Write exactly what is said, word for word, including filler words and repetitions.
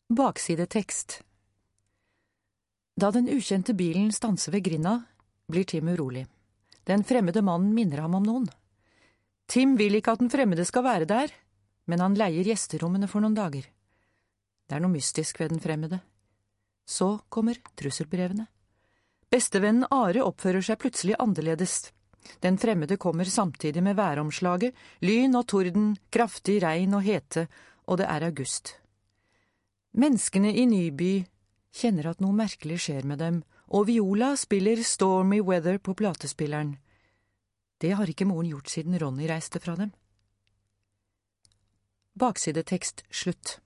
Baksidetekst. Da den ukjente bilen stanser ved grinda, blir Tim urolig. Den fremmede mannen minner ham om noen. Tim vil ikke at den fremmede skal være der, men han leier gjesterommene for noen dager. Det er noe mystisk ved den fremmede. Så kommer trusselbrevene. Bestevennen Are oppfører seg plutselig annerledes. Den fremmede kommer samtidig med væromslaget, lyn og torden, kraftig regn og hete, og det er august. Menneskene i Nyby kjenner at noe merkelig skjer med dem, og Viola spiller Stormy Weather på platespilleren. Det har ikke moren gjort siden Ronny reiste fra dem. Baksidetekst slutt.